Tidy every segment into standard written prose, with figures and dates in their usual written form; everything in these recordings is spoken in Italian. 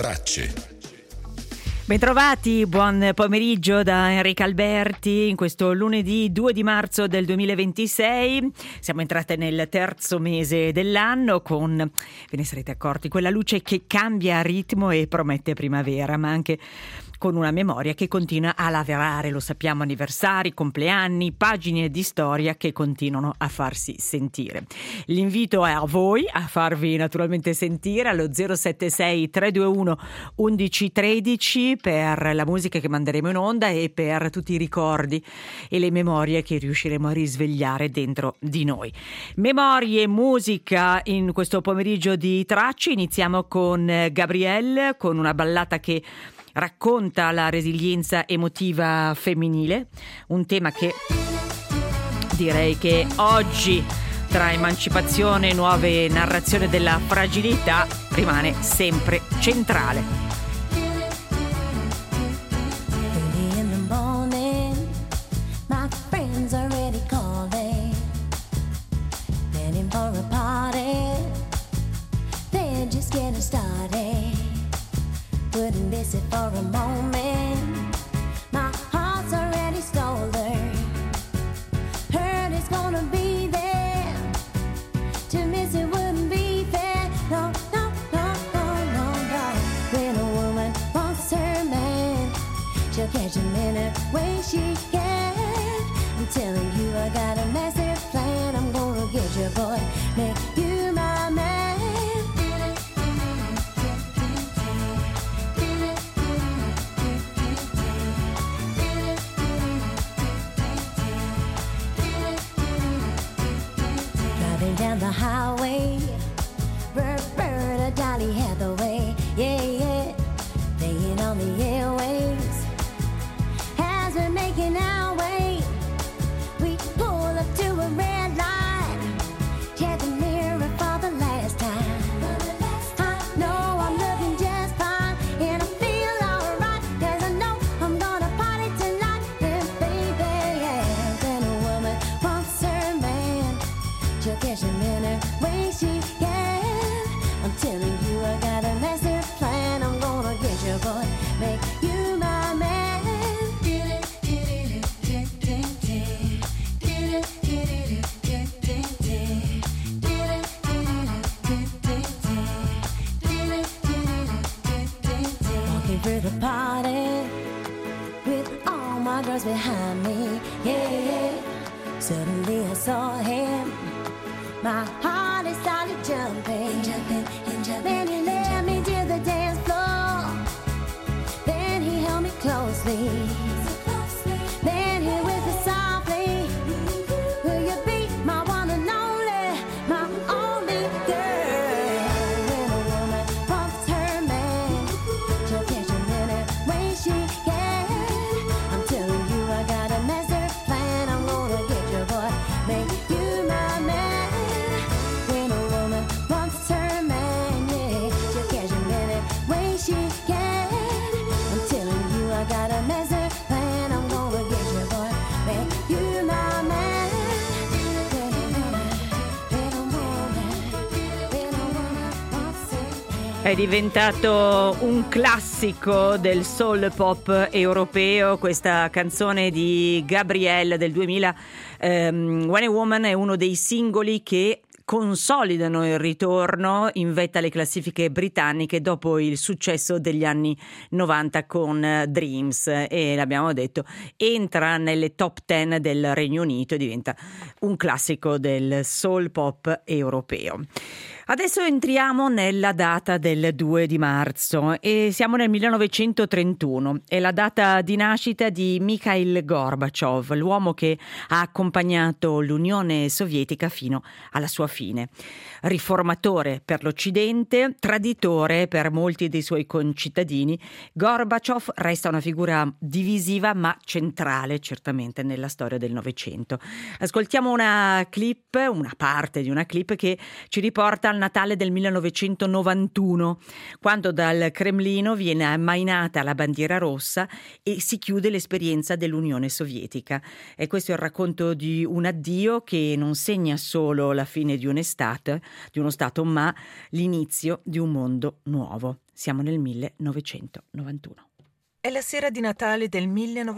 Tracce. Bentrovati, buon pomeriggio da Enrica Alberti in questo lunedì 2 di marzo del 2026. Siamo entrate nel terzo mese dell'anno con, ve ne sarete accorti, quella luce che cambia ritmo e promette primavera, ma anche con una memoria che continua a lavorare, lo sappiamo, anniversari, compleanni, pagine di storia che continuano a farsi sentire. L'invito è a voi a farvi naturalmente sentire allo 076 321 1113 per la musica che manderemo in onda e per tutti i ricordi e le memorie che riusciremo a risvegliare dentro di noi. Memorie, musica in questo pomeriggio di Tracce. Iniziamo con Gabrielle, con una ballata che racconta la resilienza emotiva femminile, un tema che direi che oggi, tra emancipazione e nuove narrazioni della fragilità, rimane sempre centrale. Wouldn't miss it for a moment. My heart's already stolen. Hurt is gonna be there. To miss it wouldn't be fair. No, no, no, no, no, no. When a woman wants her man, she'll catch him in a way she can. I'm telling you, I got a massive plan. I'm gonna get you, boy, make you my man. Down the highway, Roberta Dolly Hathaway, yeah, yeah, playing on the airwaves. As we're making our way, we pull up to a red light. Check the mirror for the last time. I know I'm looking just fine, and I feel alright, 'cause I know I'm gonna party tonight. And baby, yeah, when a woman wants her man, she'll catch him in her way she can. I'm telling you, I got a massive plan. I'm gonna get you, boy, make you my man. Walking through the party with all my girls behind me, yeah, yeah. Suddenly I saw him. My heart is started jumping, jumping, and jumping. Then he led me to the dance floor. Then he held me closely. Then he whispered softly, will you be my one and only, my only girl? When a woman wants her man, she'll catch him in her way she can. I'm telling you, I got a master plan. I'm gonna get you, boy, make you my man. She can. I'm telling you, I got a master plan. I'm gonna get you, boy, make you my man. È diventato un classico del soul pop europeo questa canzone di Gabrielle del 2000. When a Woman è uno dei singoli che consolidano il ritorno in vetta alle classifiche britanniche dopo il successo degli anni 90 con Dreams, e l'abbiamo detto, entra nelle top 10 del Regno Unito e diventa un classico del soul pop europeo. Adesso entriamo nella data del 2 di marzo e siamo nel 1931. È la data di nascita di Mikhail Gorbaciov, l'uomo che ha accompagnato l'Unione Sovietica fino alla sua fine. Riformatore per l'Occidente, traditore per molti dei suoi concittadini, Gorbaciov resta una figura divisiva ma centrale certamente nella storia del Novecento. Ascoltiamo una clip, una parte di una clip che ci riporta al Natale del 1991, quando dal Cremlino viene ammainata la bandiera rossa e si chiude l'esperienza dell'Unione Sovietica. E questo è il racconto di un addio che non segna solo la fine di uno stato, ma l'inizio di un mondo nuovo. Siamo nel 1991. È la sera di Natale del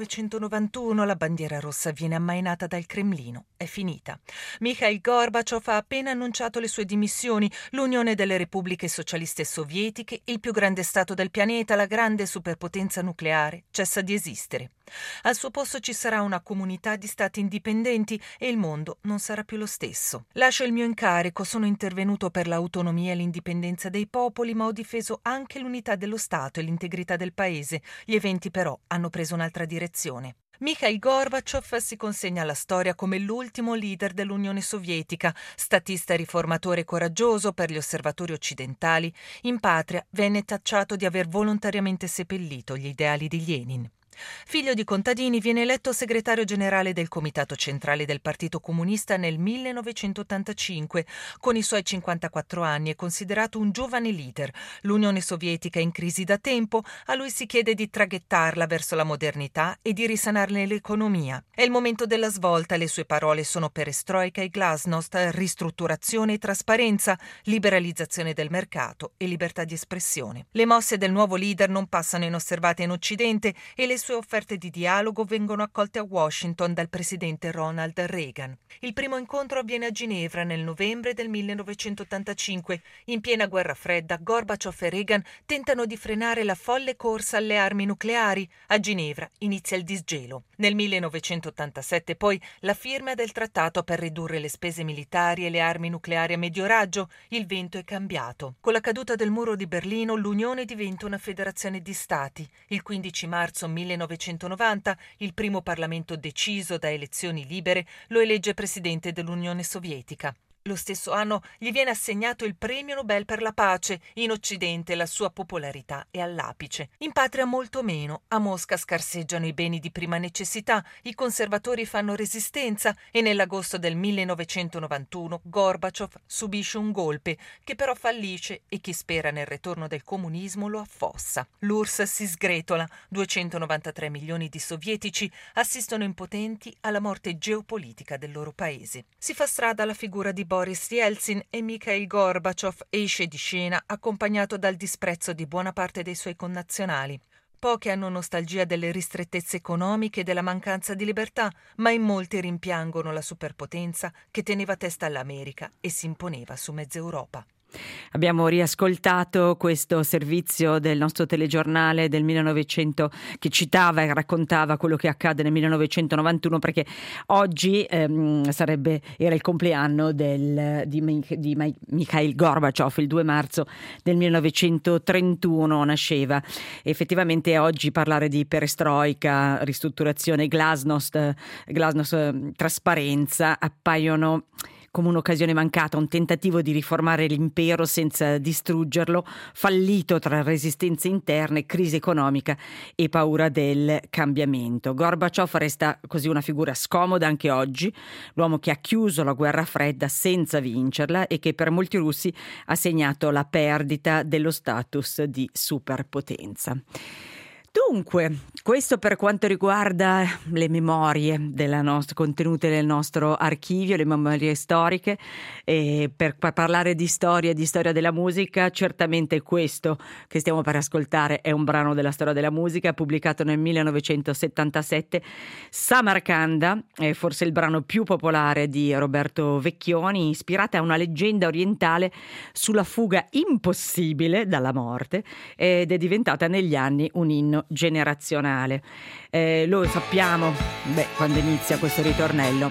1991, la bandiera rossa viene ammainata dal Cremlino. È finita. Mikhail Gorbaciov ha appena annunciato le sue dimissioni. L'Unione delle Repubbliche Socialiste Sovietiche, il più grande stato del pianeta, la grande superpotenza nucleare, cessa di esistere. Al suo posto ci sarà una comunità di stati indipendenti e il mondo non sarà più lo stesso. Lascio il mio incarico, sono intervenuto per l'autonomia e l'indipendenza dei popoli, ma ho difeso anche l'unità dello Stato e l'integrità del paese. Gli eventi però hanno preso un'altra direzione. Mikhail Gorbaciov si consegna alla storia come l'ultimo leader dell'Unione Sovietica, statista riformatore coraggioso per gli osservatori occidentali. In patria venne tacciato di aver volontariamente seppellito gli ideali di Lenin. Figlio di contadini, viene eletto segretario generale del Comitato Centrale del Partito Comunista nel 1985. Con i suoi 54 anni è considerato un giovane leader. L'Unione Sovietica è in crisi da tempo, a lui si chiede di traghettarla verso la modernità e di risanarne l'economia. È il momento della svolta, le sue parole sono perestroika e glasnost, ristrutturazione e trasparenza, liberalizzazione del mercato e libertà di espressione. Le mosse del nuovo leader non passano inosservate in Occidente e le sue offerte di dialogo vengono accolte a Washington dal presidente Ronald Reagan. Il primo incontro avviene a Ginevra nel novembre del 1985. In piena guerra fredda, Gorbaciov e Reagan tentano di frenare la folle corsa alle armi nucleari. A Ginevra inizia il disgelo. Nel 1987 poi la firma del trattato per ridurre le spese militari e le armi nucleari a medio raggio. Il vento è cambiato. Con la caduta del muro di Berlino, l'Unione diventa una federazione di stati. Il 15 marzo 1990, il primo Parlamento deciso da elezioni libere lo elegge presidente dell'Unione Sovietica. Lo stesso anno gli viene assegnato il Premio Nobel per la pace. In Occidente la sua popolarità è all'apice. In patria molto meno. A Mosca scarseggiano i beni di prima necessità, i conservatori fanno resistenza e nell'agosto del 1991 Gorbaciov subisce un golpe che però fallisce e chi spera nel ritorno del comunismo lo affossa. L'URSS si sgretola. 293 milioni di sovietici assistono impotenti alla morte geopolitica del loro paese. Si fa strada la figura di Boris Yeltsin e Mikhail Gorbaciov esce di scena accompagnato dal disprezzo di buona parte dei suoi connazionali. Pochi hanno nostalgia delle ristrettezze economiche e della mancanza di libertà, ma in molti rimpiangono la superpotenza che teneva testa all'America e si imponeva su mezza Europa. Abbiamo riascoltato questo servizio del nostro telegiornale del 1900 che citava e raccontava quello che accade nel 1991, perché oggi era il compleanno di Mikhail Gorbaciov. Il 2 marzo del 1931 nasceva. Effettivamente oggi parlare di perestroika, ristrutturazione, glasnost, trasparenza appaiono come un'occasione mancata, un tentativo di riformare l'impero senza distruggerlo, fallito tra resistenze interne, crisi economica e paura del cambiamento. Gorbaciov resta così una figura scomoda anche oggi, l'uomo che ha chiuso la guerra fredda senza vincerla e che per molti russi ha segnato la perdita dello status di superpotenza. Dunque, questo per quanto riguarda le memorie contenute nel nostro archivio, le memorie storiche. E per parlare di storia della musica, certamente questo che stiamo per ascoltare è un brano della storia della musica, pubblicato nel 1977. Samarcanda è forse il brano più popolare di Roberto Vecchioni, ispirata a una leggenda orientale sulla fuga impossibile dalla morte, ed è diventata negli anni un inno generazionale. Lo sappiamo quando inizia questo ritornello.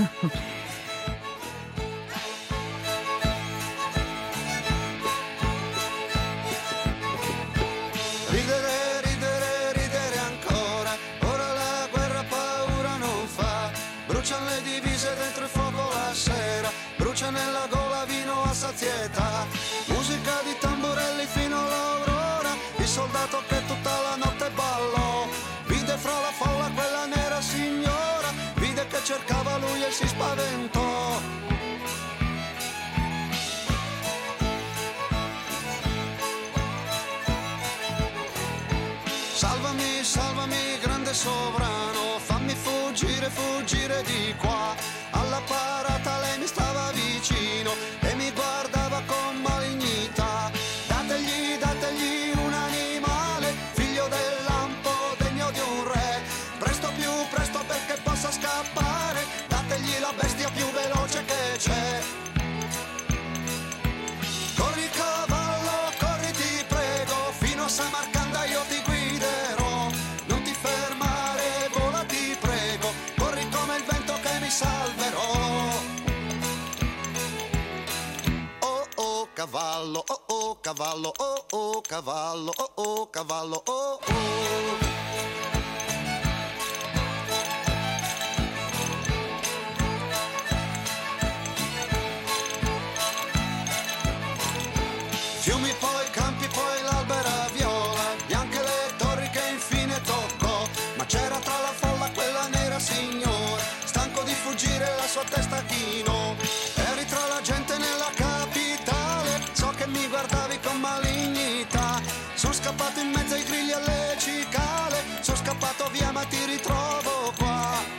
Ridere ancora, ora la guerra paura non fa, bruciano le divise dentro il fuoco la sera, brucia nella gola vino a sazietà, musica di tamburelli fino all'aurora, il soldato che tutta la notte ballò, vide fra la folla quella nera signora, vide che cercava lui e si spaventò. sovrano, fammi fuggire, fuggire di qua. Alla parata lei mi stava vicino e mi guardava con malignità. Dategli, dategli un animale, figlio del lampo, degno di un re. Presto, più presto perché possa scappare, dategli la bestia più veloce che c'è. Corri cavallo, corri ti prego, fino a Samarcanda io ti guiderò. Non ti fermare, vola ti prego, corri come il vento che mi salverò. Oh oh cavallo, oh oh cavallo, oh oh cavallo, oh oh cavallo, oh oh. Fiumi, poi campi, poi l'albera viola, bianche le torri che infine toccò. Ma c'era tra la folla quella nera signora, stanco di fuggire la sua testa chinò. Eri tra la gente nella capitale, so che mi guardavi con malignità. Sono scappato in mezzo ai grilli alle cicale, sono scappato via ma ti ritrovo qua.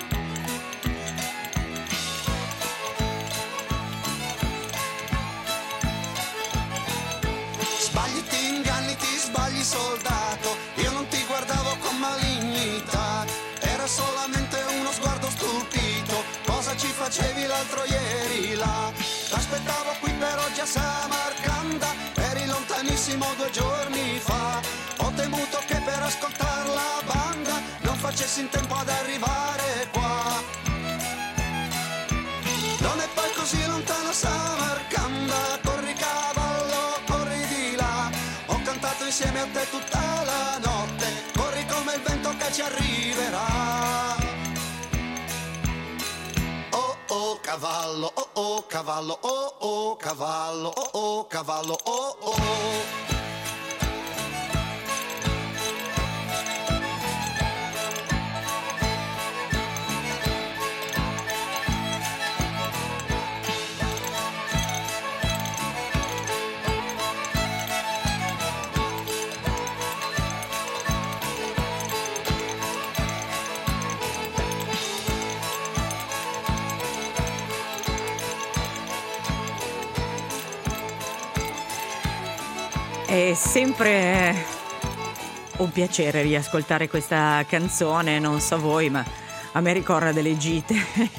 Sbagli, ti inganni, ti sbagli soldato, io non ti guardavo con malignità, era solamente uno sguardo stupito, cosa ci facevi l'altro ieri là? T'aspettavo qui per oggi a Samarcanda, eri lontanissimo 2 giorni fa, ho temuto che per ascoltar la banda non facessi in tempo ad arrivare qua. Non è poi così lontano Samarcanda, corri cavallo, corri di là, ho cantato insieme a te tutta la notte, corri come il vento che ci arriverà. Oh oh cavallo, oh oh cavallo, oh oh cavallo, oh oh cavallo, oh oh. È sempre un piacere riascoltare questa canzone, non so voi, ma a me ricorda delle gite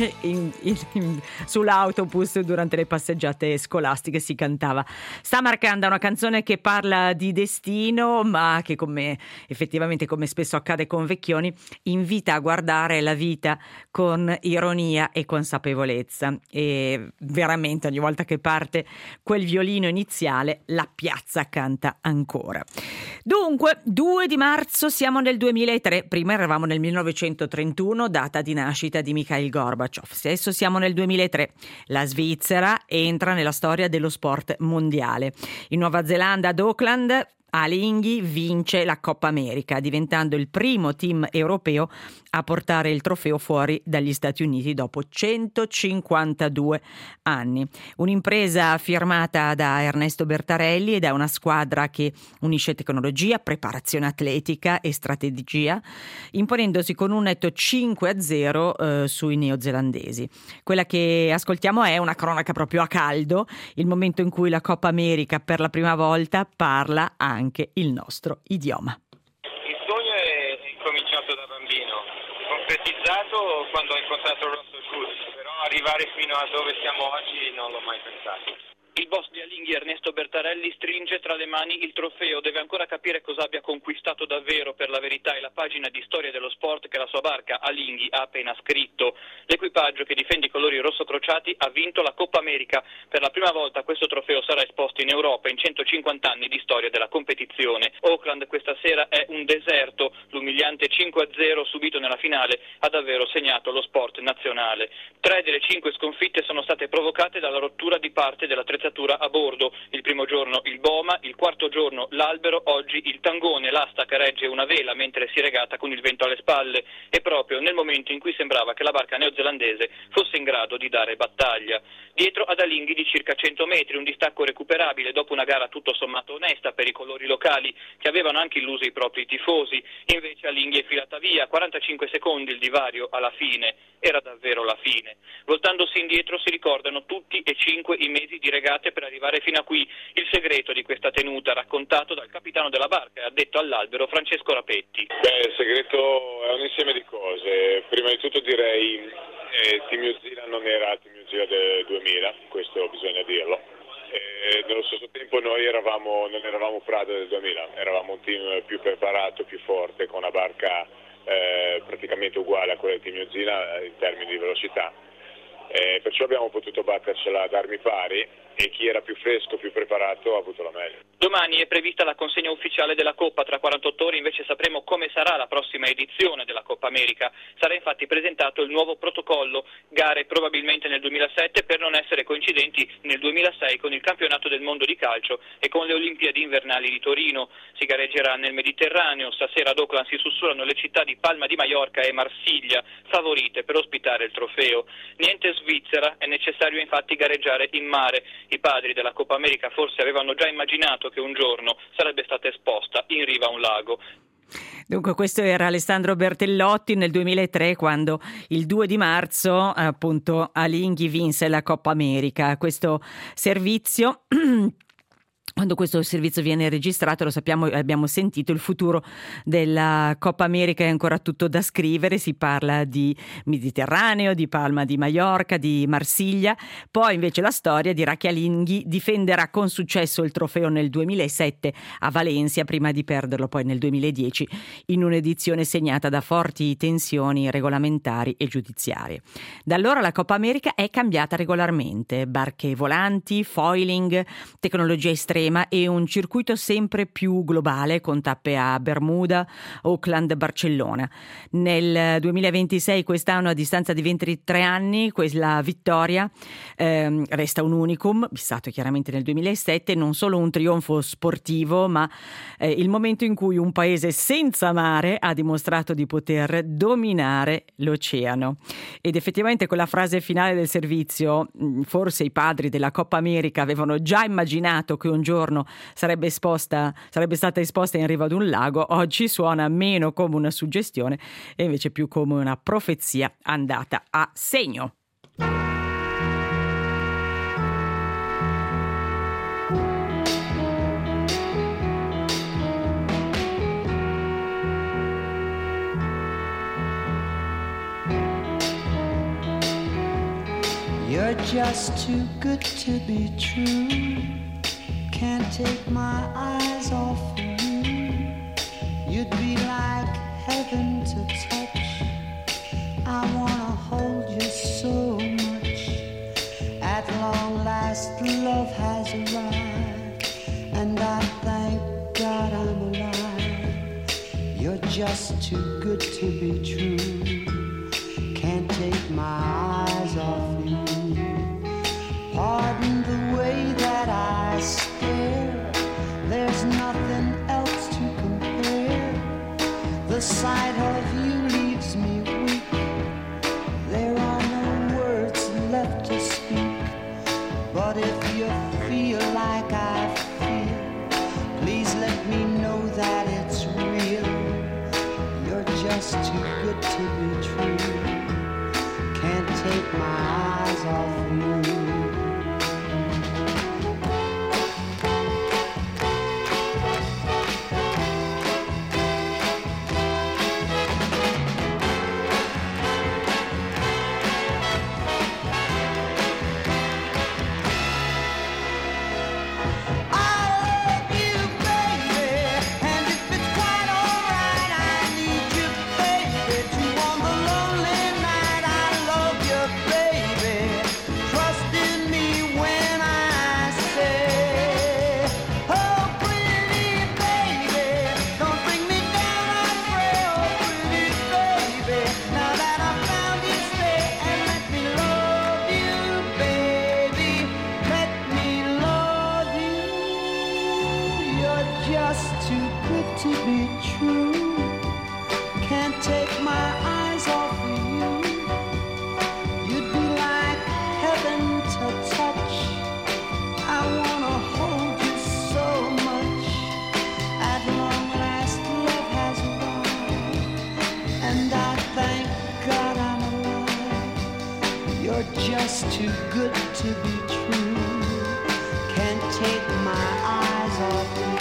sull'autobus durante le passeggiate scolastiche. Si cantava Samarcanda, una canzone che parla di destino, ma che, come effettivamente come spesso accade con Vecchioni, invita a guardare la vita con ironia e consapevolezza. E veramente ogni volta che parte quel violino iniziale la piazza canta ancora. Dunque, 2 di marzo siamo nel 2003, prima eravamo nel 1931, data di nascita di Mikhail Gorbaciov. Adesso siamo nel 2003. La Svizzera entra nella storia dello sport mondiale. In Nuova Zelanda, ad Auckland, Alinghi vince la Coppa America, diventando il primo team europeo a portare il trofeo fuori dagli Stati Uniti dopo 152 anni. Un'impresa firmata da Ernesto Bertarelli e da una squadra che unisce tecnologia, preparazione atletica e strategia, imponendosi con un netto 5-0 sui neozelandesi. Quella che ascoltiamo è una cronaca proprio a caldo, il momento in cui la Coppa America per la prima volta parla anche il nostro idioma. Il sogno è cominciato da bambino, concretizzato quando ho incontrato Russell Cruz, però arrivare fino a dove siamo oggi non l'ho mai pensato. Il boss di Alinghi, Ernesto Bertarelli, stringe tra le mani il trofeo, deve ancora capire cosa abbia conquistato davvero per la verità e la pagina di storia dello sport che la sua barca Alinghi ha appena scritto. L'equipaggio che difende i colori rosso-crociati ha vinto la Coppa America. Per la prima volta questo trofeo sarà esposto in Europa in 150 anni di storia della competizione. Auckland questa sera è un deserto, l'umiliante 5-0 subito nella finale ha davvero segnato lo sport nazionale. 3 delle 5 sconfitte sono state provocate dalla rottura di parte dell'attrezzatura l'attrezzatura a bordo. Il primo giorno il boma, il quarto giorno l'albero, oggi il tangone, l'asta che regge una vela mentre si regata con il vento alle spalle, e proprio nel momento in cui sembrava che la barca neozelandese fosse in grado di dare battaglia. Dietro ad Alinghi di circa 100 metri, un distacco recuperabile dopo una gara tutto sommato onesta per i colori locali, che avevano anche illuso i propri tifosi. Invece Alinghi è filata via, 45 secondi il divario alla fine. Era davvero la fine. Voltandosi indietro si ricordano tutti e 5 i mesi di regate per arrivare fino a qui. Il segreto di questa tenuta, raccontato dal capitano della barca e addetto all'albero Francesco Rapetti. Il segreto è un insieme di cose. Prima di tutto direi Team New Zealand non era Team New Zealand del 2000, questo bisogna dirlo. Nello stesso tempo noi non eravamo Prada del 2000, eravamo un team più preparato, più forte, con una barca praticamente uguale a quella del Team New Zealand in termini di velocità. Perciò abbiamo potuto battercela ad armi pari e chi era più fresco, più preparato ha avuto la meglio. Domani è prevista la consegna ufficiale della Coppa, tra 48 ore invece sapremo come sarà la prossima edizione della Coppa America. Sarà infatti presentato il nuovo protocollo, gare probabilmente nel 2007 per non essere coincidenti nel 2006 con il campionato del mondo di calcio e con le Olimpiadi invernali di Torino. Si gareggerà nel Mediterraneo, stasera ad Auckland si sussurrano le città di Palma di Maiorca e Marsiglia, favorite per ospitare il trofeo. Niente Svizzera, è necessario infatti gareggiare in mare. I padri della Coppa America forse avevano già immaginato che un giorno sarebbe stata esposta in riva a un lago. Dunque questo era Alessandro Bertellotti nel 2003, quando il 2 di marzo appunto Alinghi vinse la Coppa America. Questo servizio Quando questo servizio viene registrato, lo sappiamo, abbiamo sentito, il futuro della Coppa America è ancora tutto da scrivere. Si parla di Mediterraneo, di Palma di Maiorca, di Marsiglia. Poi invece la storia dirà che Alinghi difenderà con successo il trofeo nel 2007 a Valencia, prima di perderlo poi nel 2010 in un'edizione segnata da forti tensioni regolamentari e giudiziarie. Da allora la Coppa America è cambiata regolarmente: barche volanti, foiling, tecnologia estrema e un circuito sempre più globale con tappe a Bermuda, Auckland, Barcellona. Nel 2026, quest'anno, a distanza di 23 anni, quella vittoria resta un unicum, fissato chiaramente nel 2007, non solo un trionfo sportivo, ma il momento in cui un paese senza mare ha dimostrato di poter dominare l'oceano. Ed effettivamente quella frase finale del servizio, forse i padri della Coppa America avevano già immaginato che un giorno sarebbe stata esposta in riva ad un lago, oggi suona meno come una suggestione e invece più come una profezia andata a segno. You're just too good to be true. Can't take my eyes off of you. You'd be like heaven to touch. I wanna hold you so much. At long last love has arrived, and I thank God I'm alive. You're just too good to be true. Can't take my eyes off you. Pardon the way that I stare, there's nothing else to compare. The sight of you leaves me weak. There are no words left to speak. But if you feel like I feel, please let me know that it's real. You're just too good to be true. Can't take my eyes good to be true. Can't take my eyes off you.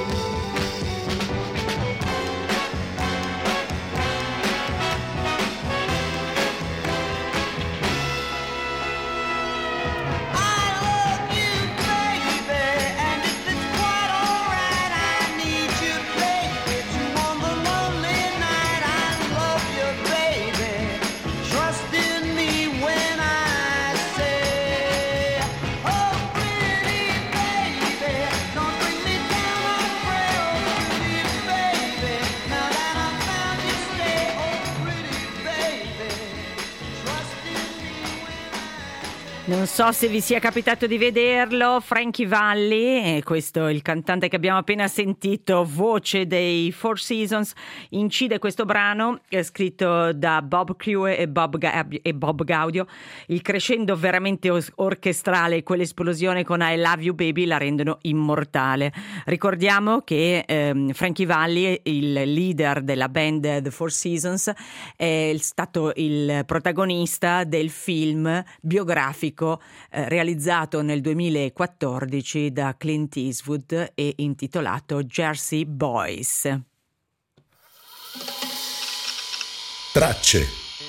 Non so se vi sia capitato di vederlo, Frankie Valli, questo è il cantante che abbiamo appena sentito, voce dei Four Seasons, incide questo brano scritto da Bob Crewe e Bob Gaudio. Il crescendo veramente orchestrale e quell'esplosione con I Love You Baby la rendono immortale. Ricordiamo che Frankie Valli, il leader della band The Four Seasons, è stato il protagonista del film biografico realizzato nel 2014 da Clint Eastwood e intitolato Jersey Boys. Tracce.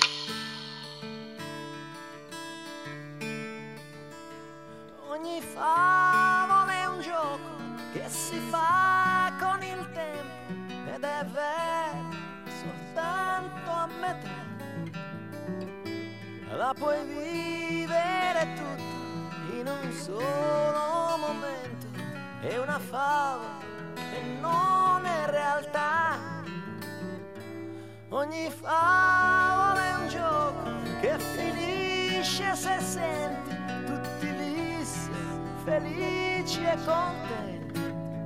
Ogni favola è un gioco che si fa con il tempo ed è vero soltanto a metà. La puoi vivere tutta in un solo momento. È una favola e non è realtà. Ogni favola è un gioco che finisce se senti tutti lissi, felici e contenti.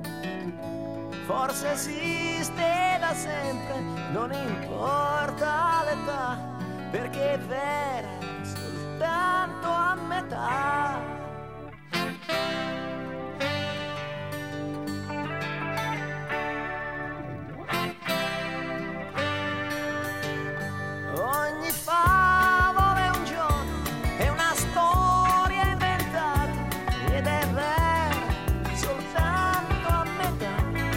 Forse esiste da sempre, non importa l'età, perché è vera soltanto a metà. Ogni favola è un gioco, è una storia inventata ed è vera soltanto a metà.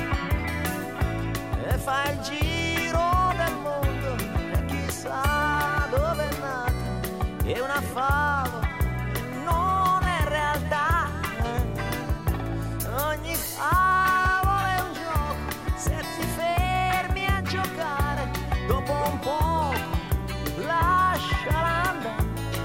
E fa il giro del mondo e chissà dove è nata. È una favola e non è realtà. Ogni favola è un gioco, se ti fermi a giocare, dopo un po' lasciala andare.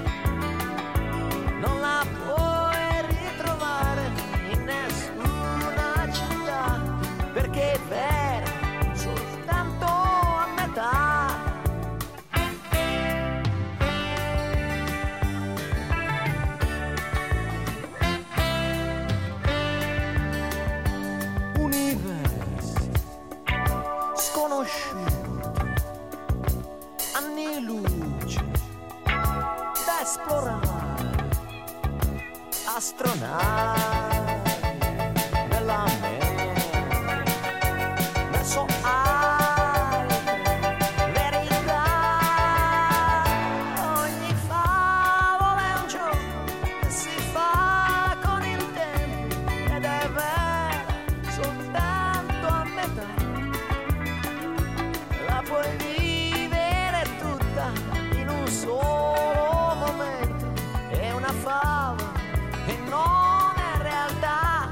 Non la puoi ritrovare in nessuna città, perché è vera soltanto a metà. Universi sconosciuti, anni luce da esplorare, astronavi nella mente verso altre verità. Ogni favola è un gioco che si fa con il tempo ed è vera soltanto a metà. La puoi vivere tutta in un solo momento. È una favola e non è realtà.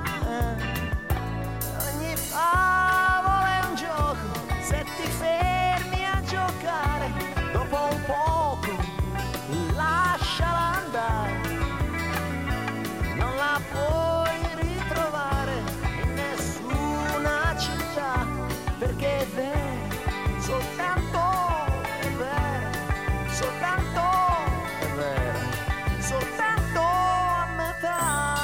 Ogni favola è un gioco, se ti fermi a giocare, dopo un poco lasciala andare. Non la puoi ritrovare in nessuna città, perché è vera soltanto, è vera soltanto, è vera soltanto a metà.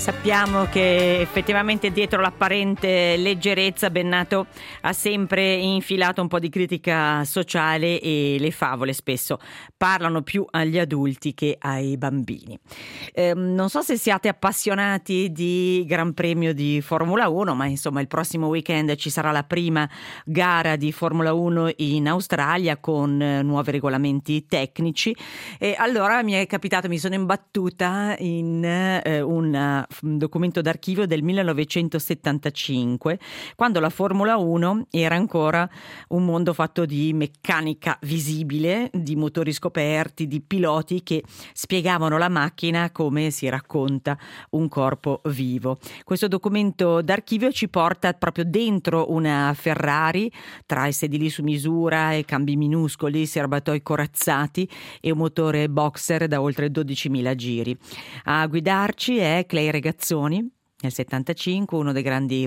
Sappiamo che effettivamente dietro l'apparente leggerezza Bennato ha sempre infilato un po' di critica sociale e le favole spesso parlano più agli adulti che ai bambini. Non so se siate appassionati di Gran Premio di Formula 1, ma insomma il prossimo weekend ci sarà la prima gara di Formula 1 in Australia con nuovi regolamenti tecnici e allora mi sono imbattuta in un documento d'archivio del 1975, quando la Formula 1 era ancora un mondo fatto di meccanica visibile, di motori scoperti, di piloti che spiegavano la macchina come si racconta un corpo vivo. Questo documento d'archivio ci porta proprio dentro una Ferrari, tra i sedili su misura e cambi minuscoli, serbatoi corazzati e un motore boxer da oltre 12.000 giri. A guidarci è Clay Regazzoni, nel 75, uno dei grandi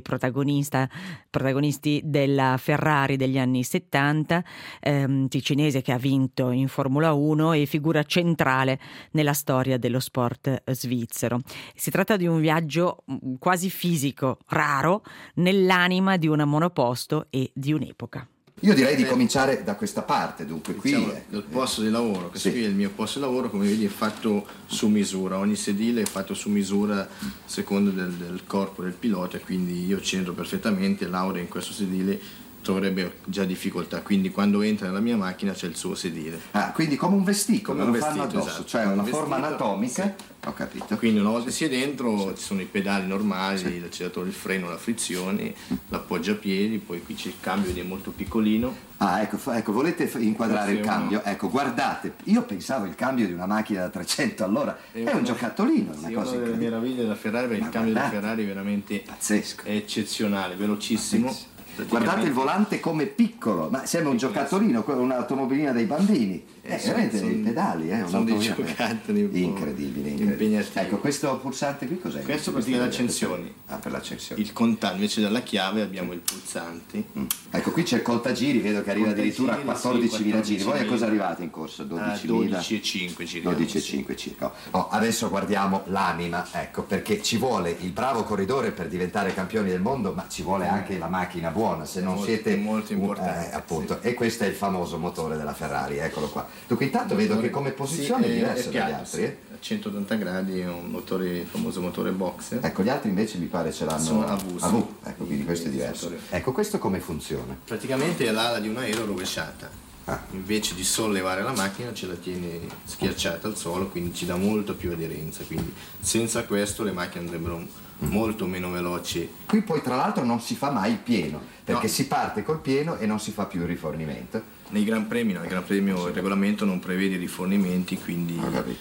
protagonisti della Ferrari degli anni 70, ticinese che ha vinto in Formula 1 e figura centrale nella storia dello sport svizzero. Si tratta di un viaggio quasi fisico, raro, nell'anima di un monoposto e di un'epoca. Io direi di cominciare da questa parte, dunque qui dal posto di lavoro. Questo qui è il mio posto di lavoro, come vedi è fatto su misura, ogni sedile è fatto su misura secondo del corpo del pilota, quindi io c'entro perfettamente, Laura in questo sedile troverebbe già difficoltà, quindi quando entra nella mia macchina c'è il suo sedile. Ah, quindi come un vestito, come un fanno vestito, addosso, esatto, cioè una un forma vestito, anatomica. sì. Ho capito. Quindi una volta si è dentro ci sono i pedali normali, l'acceleratore, il freno, la frizione, l'appoggiapiedi, poi qui c'è il cambio ed è molto piccolino. Ah, ecco, volete inquadrare il cambio? Ecco, guardate, io pensavo il cambio di una macchina da 300 all'ora, è un giocattolino, una cosa delle meraviglie della Ferrari, perché il cambio della Ferrari è veramente pazzesco, è eccezionale, velocissimo. Guardate il volante come piccolo, ma sembra un giocattolino, un'automobilina dei bambini. Veramente dei pedali, sono dei giocattoli incredibile. Ecco, questo pulsante qui cos'è? Questo per le accensioni. Ah, per l'accensione. Il contatto, invece della chiave abbiamo il pulsante. Ecco, qui c'è il contagiri, vedo che arriva addirittura a 14.000 giri. Voi a cosa arrivate in corsa? 12.000? 12,5 giri. 12,5 circa. Adesso guardiamo l'anima, ecco, perché ci vuole il bravo corridore per diventare campioni del mondo, ma ci vuole anche la macchina buona, se non siete molto importante. Appunto, sì. E questo è il famoso motore della Ferrari, eccolo qua. Dunque intanto vedo che come posizione è diverso dagli altri. A 180 gradi è un motore, il famoso motore boxer. Ecco, gli altri invece mi pare ce l'hanno sono AV. Ecco, quindi questo è diverso. Ecco, questo come funziona? Praticamente è l'ala di un aereo rovesciata. Invece di sollevare la macchina ce la tiene schiacciata al suolo, quindi ci dà molto più aderenza, quindi senza questo le macchine andrebbero molto meno veloci. Qui poi tra l'altro non si fa mai il pieno, perché si parte col pieno e non si fa più il rifornimento. Nei Gran Premi, il regolamento non prevede rifornimenti, quindi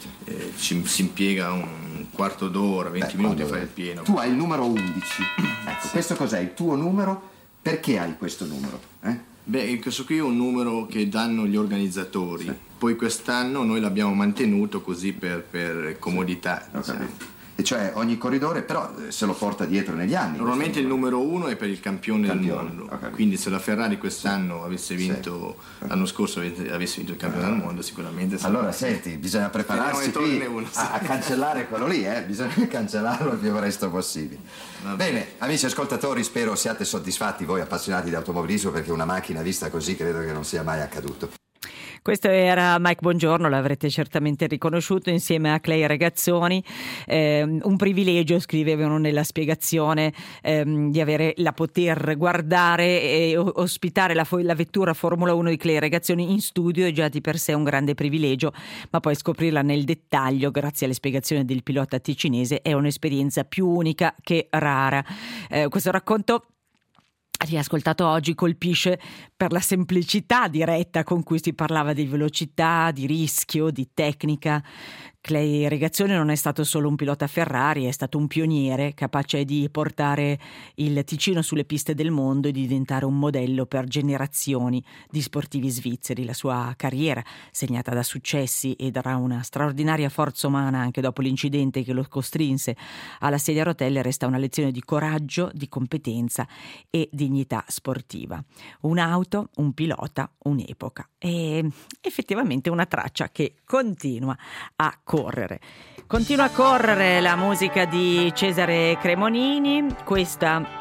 si impiega un quarto d'ora, 20 minuti a fare il pieno. Tu hai il numero 11, ecco, questo cos'è? Il tuo numero? Perché hai questo numero? Beh, questo qui è un numero che danno gli organizzatori, poi quest'anno noi l'abbiamo mantenuto così per comodità. E cioè ogni corridore però se lo porta dietro negli anni. Normalmente il numero 1 è per il campione del mondo, quindi se la Ferrari quest'anno avesse vinto, l'anno scorso avesse vinto il campione del mondo, sicuramente allora senti, bisogna prepararsi qui a cancellare quello lì, bisogna cancellarlo il più presto possibile. Bene, amici ascoltatori, spero siate soddisfatti voi appassionati di automobilismo, perché una macchina vista così credo che non sia mai accaduto. Questo era Mike Bongiorno, l'avrete certamente riconosciuto, insieme a Clay Regazzoni. Un privilegio, scrivevano nella spiegazione, di avere la poter guardare e ospitare la vettura Formula 1 di Clay Regazzoni in studio è già di per sé un grande privilegio, ma poi scoprirla nel dettaglio grazie alle spiegazioni del pilota ticinese è un'esperienza più unica che rara. Questo racconto riascoltato oggi colpisce per la semplicità diretta con cui si parlava di velocità, di rischio, di tecnica. Clay Regazzoni non è stato solo un pilota Ferrari, è stato un pioniere capace di portare il Ticino sulle piste del mondo e di diventare un modello per generazioni di sportivi svizzeri. La sua carriera, segnata da successi e da una straordinaria forza umana anche dopo l'incidente che lo costrinse alla sedia a rotelle, resta una lezione di coraggio, di competenza e dignità sportiva. Un'auto, un pilota, un'epoca e effettivamente una traccia che continua a correre. Continua a correre la musica di Cesare Cremonini, questa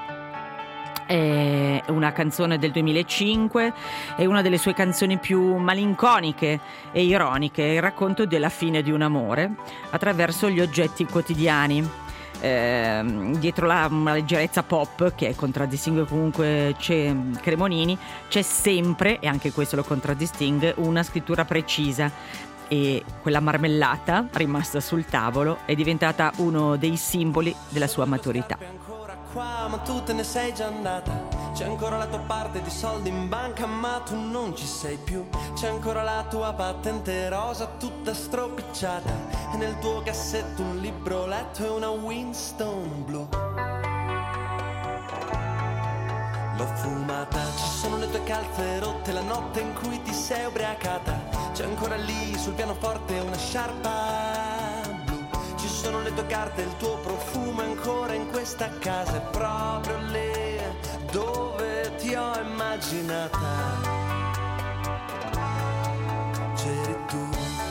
è una canzone del 2005, è una delle sue canzoni più malinconiche e ironiche, il racconto della fine di un amore attraverso gli oggetti quotidiani. Dietro una leggerezza pop che contraddistingue comunque Cremonini, c'è sempre, e anche questo lo contraddistingue, una scrittura precisa, e quella marmellata rimasta sul tavolo è diventata uno dei simboli della sua maturità. Qua, ma tu te ne sei già andata. C'è ancora la tua parte di soldi in banca, ma tu non ci sei più. C'è ancora la tua patente rosa tutta stropicciata, e nel tuo cassetto un libro letto e una Winston blu. L'ho fumata, ci sono le tue calze rotte, la notte in cui ti sei ubriacata. C'è ancora lì sul pianoforte una sciarpa blu. Ci sono le tue carte, il tuo profumo è ancora in questa casa, è proprio lì dove ti ho immaginata. C'eri tu.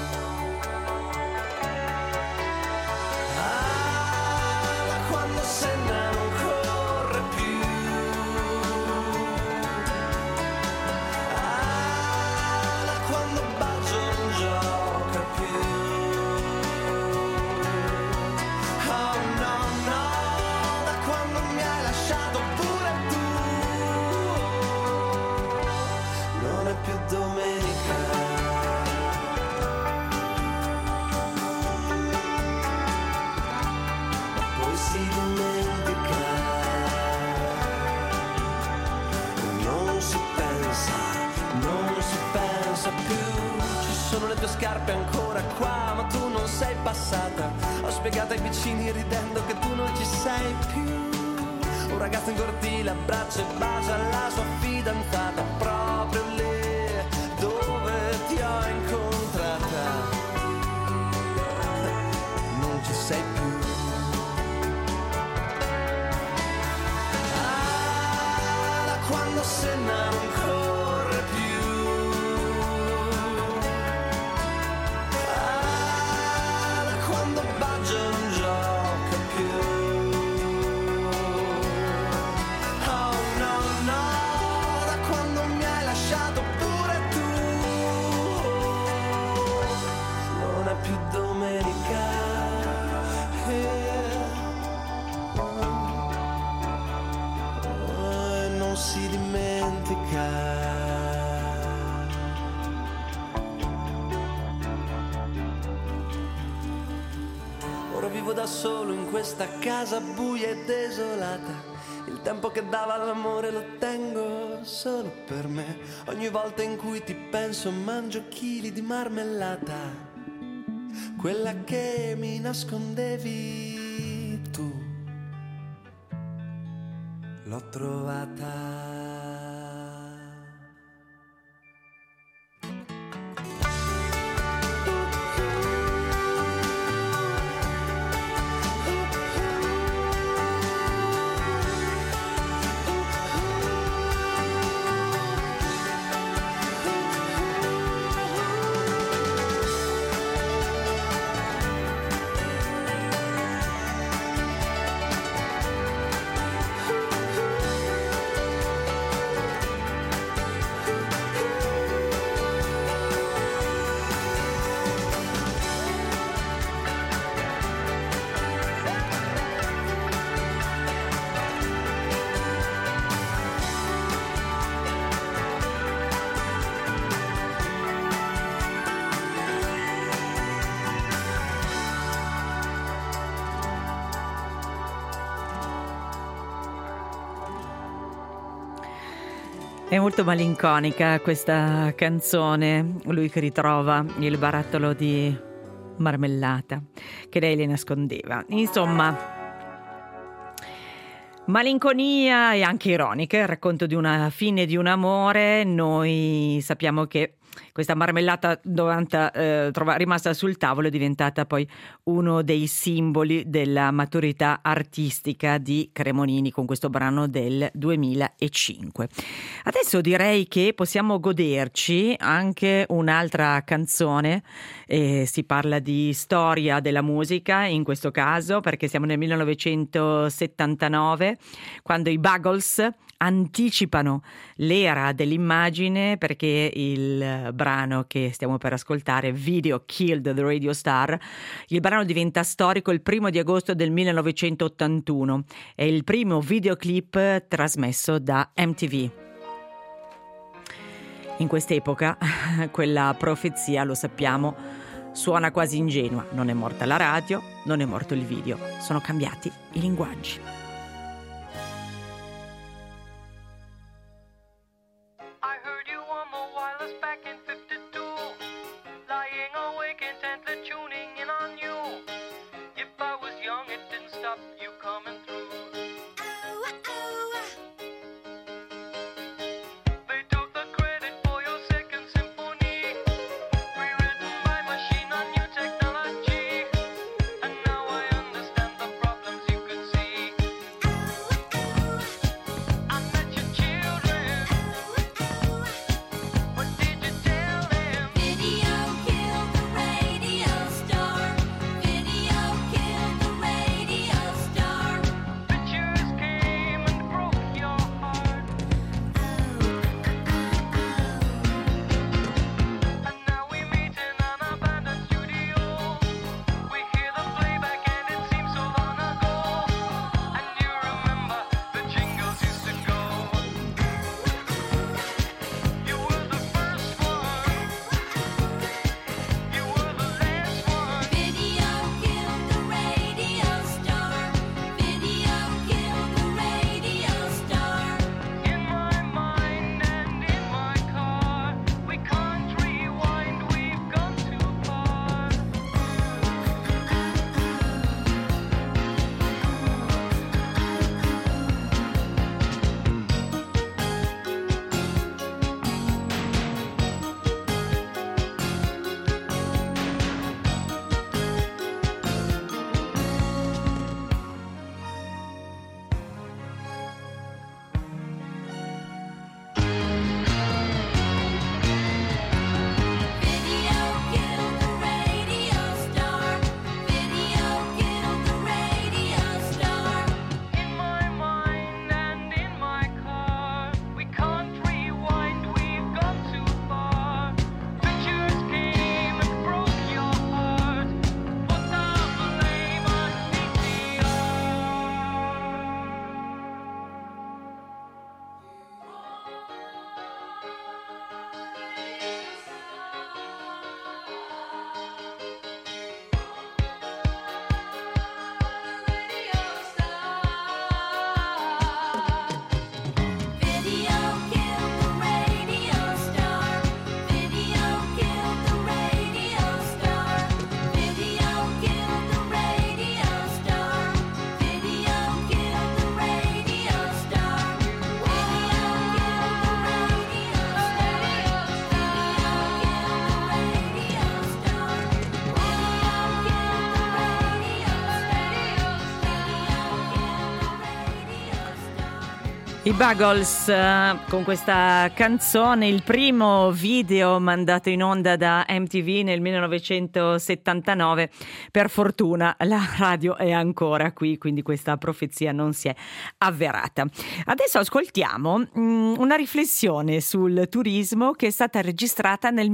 Ah, da quando Senna non corre più. Ah, da quando Baggio non gioca più. Oh no, no, da quando mi hai lasciato pure tu. Non è più domenica. Ma poi si dimentica. Non si pensa, non si pensa più. Ci sono le tue scarpe ancora qua, ma tu non sei passata. Ho spiegato ai vicini ridendo che tu non ci sei più. Un ragazzo in cortile abbraccia e bacia la sua fidanzata, proprio lì dove ti ho incontrata. Non ci sei più. Ah, da quando Senna non corre più. Ah, da quando Baggio non gioca più. Oh no, no, da quando mi hai lasciato pure tu. Non è più domenica. E non si dimentica. Ora vivo da solo in questa casa buia e desolata. Il tempo che dava all'amore lo tengo solo per me. Ogni volta in cui ti penso mangio chili di marmellata, quella che mi nascondevi tu. L'ho trovata. È molto malinconica questa canzone, lui che ritrova il barattolo di marmellata che lei le nascondeva. Insomma, malinconia e anche ironica, il racconto di una fine di un amore. Noi sappiamo che questa marmellata rimasta sul tavolo è diventata poi uno dei simboli della maturità artistica di Cremonini con questo brano del 2005. Adesso direi che possiamo goderci anche un'altra canzone, si parla di storia della musica in questo caso, perché siamo nel 1979 quando i Buggles anticipano l'era dell'immagine, perché il brano che stiamo per ascoltare, Video Killed the Radio Star, il brano diventa storico il 1 di agosto del 1981. È il primo videoclip trasmesso da MTV. In quest'epoca quella profezia, lo sappiamo, suona quasi ingenua. Non è morta la radio, non è morto il video, sono cambiati i linguaggi. I Buggles con questa canzone, il primo video mandato in onda da MTV nel 1979. Per fortuna la radio è ancora qui, quindi questa profezia non si è avverata. Adesso ascoltiamo una riflessione sul turismo che è stata registrata nel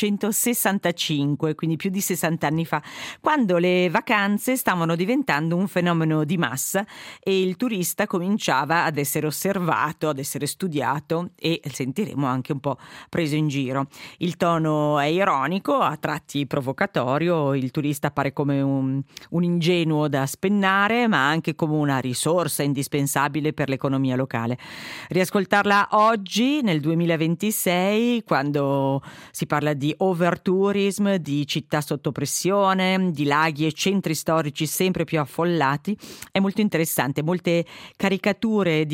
1965, quindi più di 60 anni fa, quando le vacanze stavano diventando un fenomeno di massa e il turista cominciava ad essere osservato, ad essere studiato e sentiremo anche un po' preso in giro. Il tono è ironico, a tratti provocatorio, il turista appare come un ingenuo da spennare, ma anche come una risorsa indispensabile per l'economia locale. Riascoltarla oggi, nel 2026, quando si parla di overtourism, di città sotto pressione, di laghi e centri storici sempre più affollati, è molto interessante. Molte caricature di allora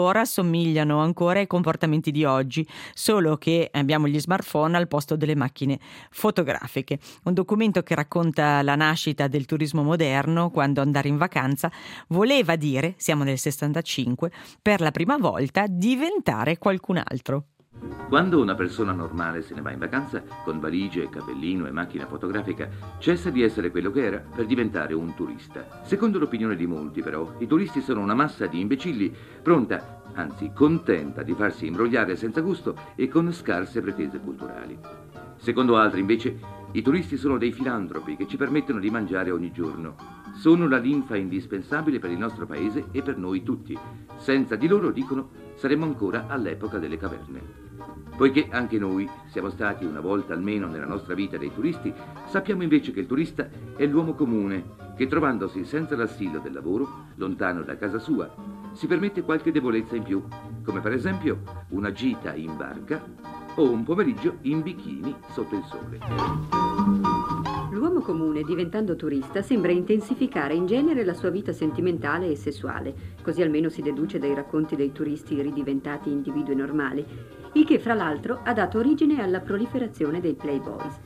allora assomigliano ancora ai comportamenti di oggi, solo che abbiamo gli smartphone al posto delle macchine fotografiche. Un documento che racconta la nascita del turismo moderno, quando andare in vacanza voleva dire, siamo nel 65, per la prima volta diventare qualcun altro. Quando una persona normale se ne va in vacanza, con valigie, cappellino e macchina fotografica, cessa di essere quello che era per diventare un turista. Secondo l'opinione di molti, però, i turisti sono una massa di imbecilli pronta, anzi contenta, di farsi imbrogliare senza gusto e con scarse pretese culturali. Secondo altri, invece, i turisti sono dei filantropi che ci permettono di mangiare ogni giorno. Sono la linfa indispensabile per il nostro paese e per noi tutti. Senza di loro, dicono, saremmo ancora all'epoca delle caverne. Poiché anche noi siamo stati una volta almeno nella nostra vita dei turisti, sappiamo invece che il turista è l'uomo comune che, trovandosi senza l'assillo del lavoro, lontano da casa sua, si permette qualche debolezza in più, come per esempio una gita in barca o un pomeriggio in bikini sotto il sole. L'uomo comune, diventando turista, sembra intensificare in genere la sua vita sentimentale e sessuale, così almeno si deduce dai racconti dei turisti ridiventati individui normali, il che fra l'altro ha dato origine alla proliferazione dei playboys.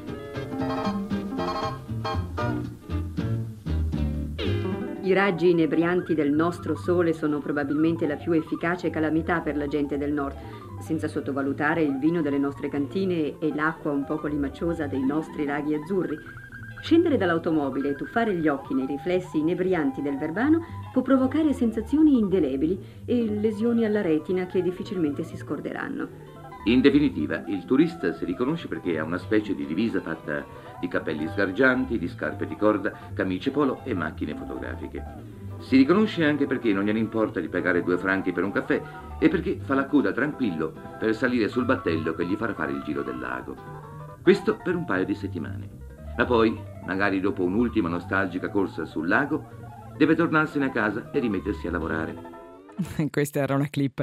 I raggi inebrianti del nostro sole sono probabilmente la più efficace calamità per la gente del nord, senza sottovalutare il vino delle nostre cantine e l'acqua un poco limaciosa dei nostri laghi azzurri. Scendere dall'automobile e tuffare gli occhi nei riflessi inebrianti del Verbano può provocare sensazioni indelebili e lesioni alla retina che difficilmente si scorderanno. In definitiva, il turista si riconosce perché ha una specie di divisa fatta di cappelli sgargianti, di scarpe di corda, camicie polo e macchine fotografiche. Si riconosce anche perché non gliene importa di pagare 2 franchi per un caffè e perché fa la coda tranquillo per salire sul battello che gli farà fare il giro del lago. Questo per un paio di settimane. Ma poi, magari dopo un'ultima nostalgica corsa sul lago, deve tornarsene a casa e rimettersi a lavorare. Questa era una clip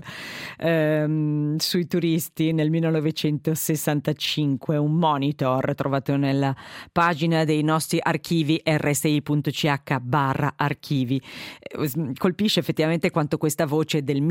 sui turisti nel 1965, un monitor trovato nella pagina dei nostri archivi rsi.ch/archivi. Colpisce effettivamente quanto questa voce del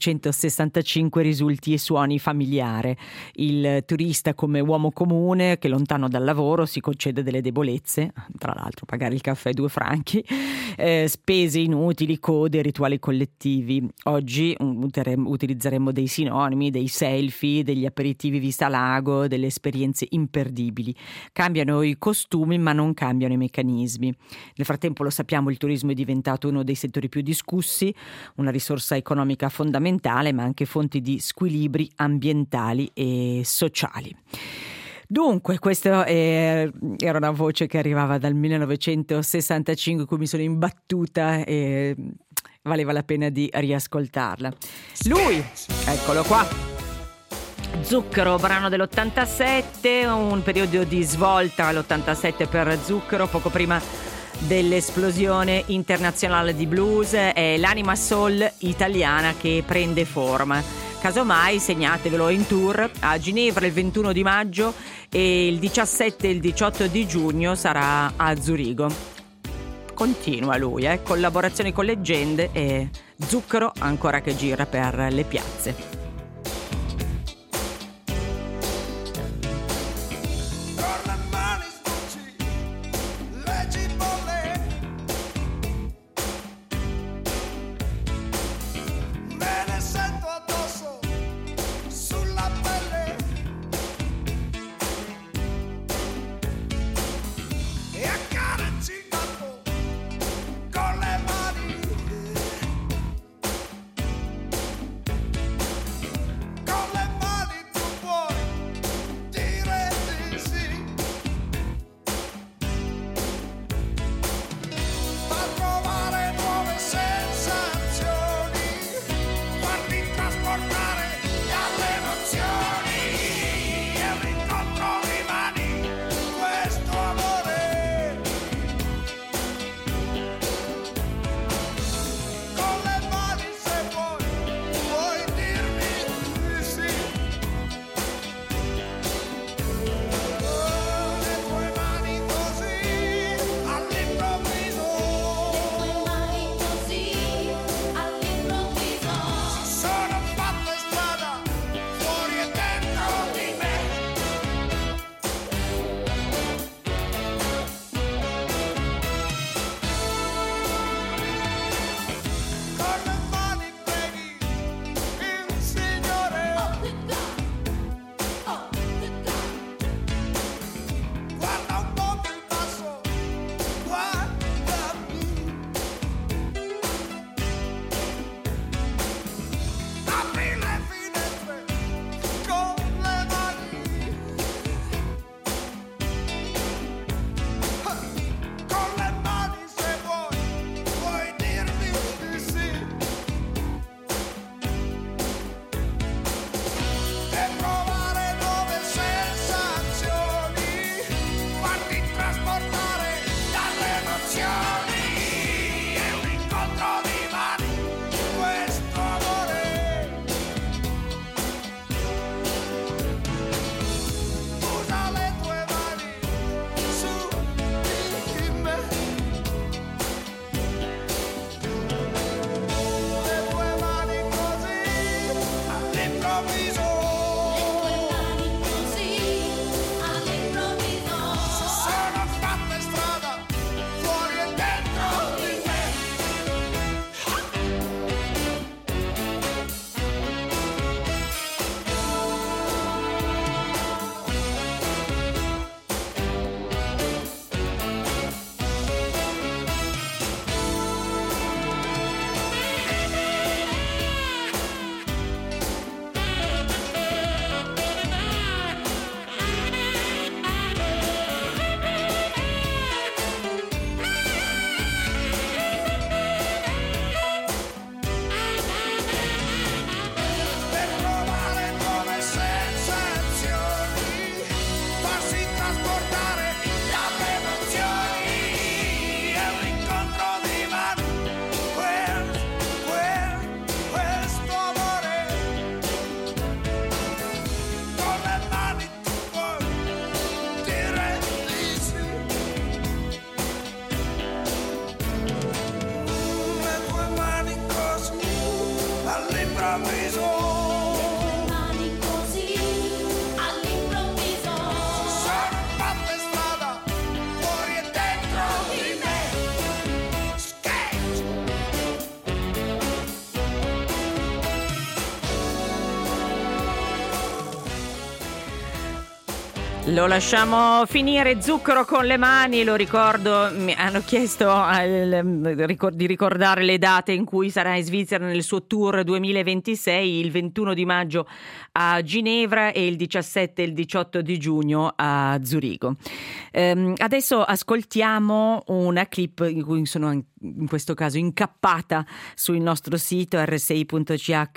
1965 risulti e suoni familiare. Il turista come uomo comune che lontano dal lavoro si concede delle debolezze, tra l'altro pagare il caffè 2 franchi, spese inutili, code, rituali collettivi. Oggi utilizzeremo dei sinonimi, dei selfie, degli aperitivi vista lago, delle esperienze imperdibili. Cambiano i costumi ma non cambiano i meccanismi. Nel frattempo, lo sappiamo, il turismo è diventato uno dei settori più discussi, una risorsa economica fondamentale ma anche fonte di squilibri ambientali e sociali. Dunque, questa era una voce che arrivava dal 1965, cui mi sono imbattuta e valeva la pena di riascoltarla. Lui, eccolo qua, Zucchero, brano dell'87, un periodo di svolta all'87 per Zucchero, poco prima dell'esplosione internazionale di blues. È l'anima soul italiana che prende forma. Casomai segnatevelo, in tour a Ginevra il 21 di maggio e il 17 e il 18 di giugno sarà a Zurigo. Continua lui, collaborazioni con leggende e Zucchero ancora che gira per le piazze. ha preso. Mani così all'improvviso Sono fatte strada fuori e dentro di me. Lo lasciamo finire, Zucchero con le mani, lo ricordo, mi hanno chiesto di ricordare le date in cui sarà in Svizzera nel suo tour 2026, il 21 di maggio a Ginevra e il 17 e il 18 di giugno a Zurigo. Adesso ascoltiamo una clip in cui sono in questo caso incappata sul nostro sito rsi.ch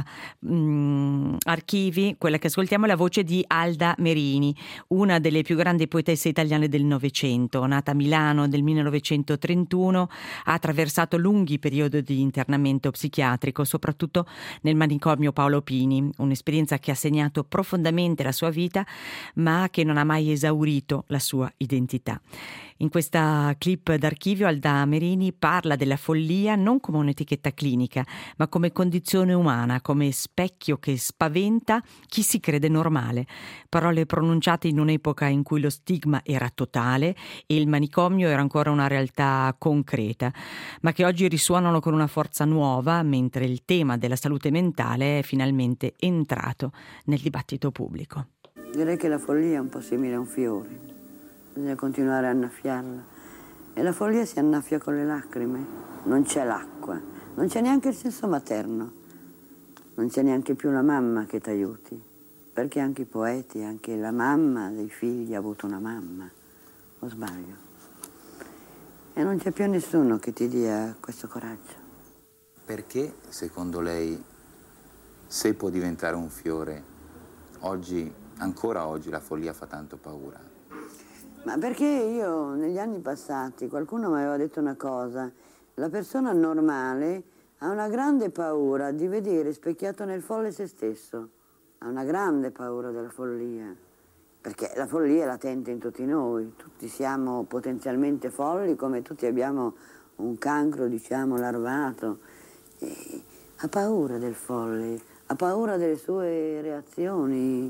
archivi. Quella che ascoltiamo è la voce di Alda Merini, una delle più grandi poetesse italiane del Novecento. Nata a Milano nel 1931, ha attraversato lunghi periodi di internamento psichiatrico, soprattutto nel manicomio Paolo Pini, un'esperienza che ha segnato profondamente la sua vita, ma che non ha mai esaurito la sua identità. In questa clip d'archivio Alda Merini parla della follia non come un'etichetta clinica, ma come condizione umana, come specchio che spaventa chi si crede normale. Parole pronunciate in un'epoca in cui lo stigma era totale e il manicomio era ancora una realtà concreta, ma che oggi risuonano con una forza nuova, mentre il tema della salute mentale è finalmente entrato nel dibattito pubblico. Direi che la follia è un po' simile a un fiore. Bisogna continuare a annaffiarla. E la follia si annaffia con le lacrime. Non c'è l'acqua, non c'è neanche il senso materno. Non c'è neanche più la mamma che ti aiuti. Perché anche i poeti, anche la mamma dei figli ha avuto una mamma. O sbaglio? E non c'è più nessuno che ti dia questo coraggio. Perché, secondo lei, se può diventare un fiore, oggi, ancora oggi, la follia fa tanto paura? Ma perché io, negli anni passati, qualcuno mi aveva detto una cosa: la persona normale ha una grande paura di vedere specchiato nel folle se stesso, ha una grande paura della follia, perché la follia è latente in tutti noi, tutti siamo potenzialmente folli, come tutti abbiamo un cancro, diciamo, larvato, e ha paura del folle, ha paura delle sue reazioni,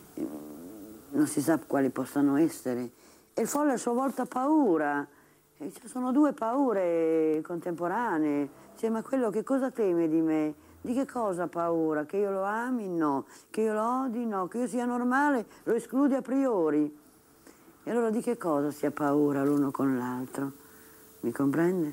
non si sa quali possano essere. E il folle a sua volta ha paura, e ci sono due paure contemporanee. Cioè, ma quello che cosa teme di me? Di che cosa ha paura? Che io lo ami? No. Che io lo odi? No. Che io sia normale? Lo esclude a priori. E allora di che cosa si ha paura l'uno con l'altro? Mi comprende?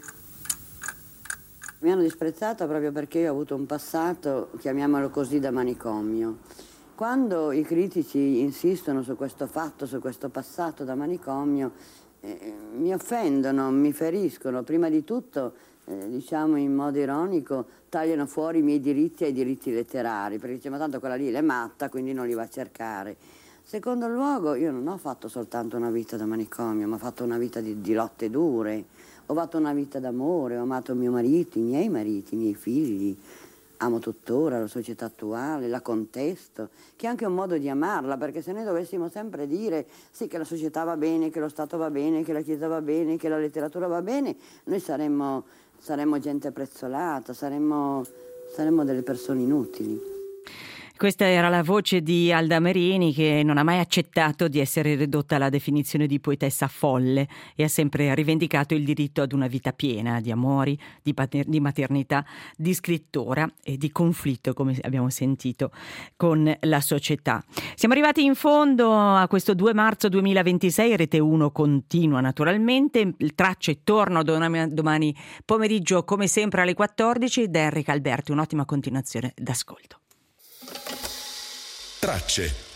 Mi hanno disprezzata proprio perché io ho avuto un passato, chiamiamolo così, da manicomio. Quando i critici insistono su questo fatto, su questo passato da manicomio, mi offendono, mi feriscono. Prima di tutto, diciamo in modo ironico, tagliano fuori i miei diritti ai diritti letterari, perché dice, ma tanto quella lì è matta, quindi non li va a cercare. Secondo luogo, io non ho fatto soltanto una vita da manicomio, ma ho fatto una vita di lotte dure, ho fatto una vita d'amore, ho amato mio marito, i miei figli. Amo tuttora la società attuale, la contesto, che è anche un modo di amarla, perché se noi dovessimo sempre dire sì che la società va bene, che lo Stato va bene, che la Chiesa va bene, che la letteratura va bene, noi saremmo gente prezzolata, saremmo delle persone inutili. Questa era la voce di Alda Merini, che non ha mai accettato di essere ridotta alla definizione di poetessa folle e ha sempre rivendicato il diritto ad una vita piena di amori, di maternità, di scrittura e di conflitto, come abbiamo sentito, con la società. Siamo arrivati in fondo a questo 2 marzo 2026, Rete 1 continua naturalmente, il Tracce torna domani pomeriggio come sempre alle 14, da Enrica Alberti, un'ottima continuazione d'ascolto. Tracce.